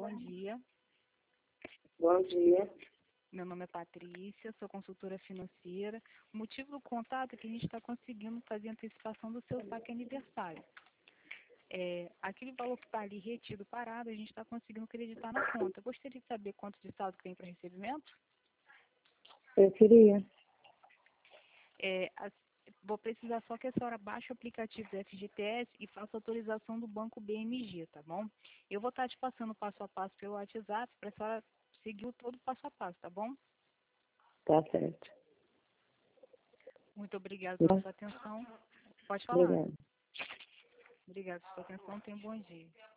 bom dia. Bom dia. Meu nome é Patrícia, sou consultora financeira. O motivo do contato é que a gente está conseguindo fazer a antecipação do seu saque aniversário. Aquele valor que está ali retido, parado, a gente está conseguindo acreditar na conta. Gostaria de saber quanto de saldo tem para recebimento? Eu queria. Vou precisar só que a senhora baixe o aplicativo do FGTS e faça autorização do banco BMG, tá bom? Eu vou estar te passando passo a passo pelo WhatsApp para a senhora seguir todo o passo a passo, tá bom? Tá certo. Muito obrigada pela sua atenção. Pode falar. Obrigada. Obrigada pela sua atenção. Tenha um bom dia.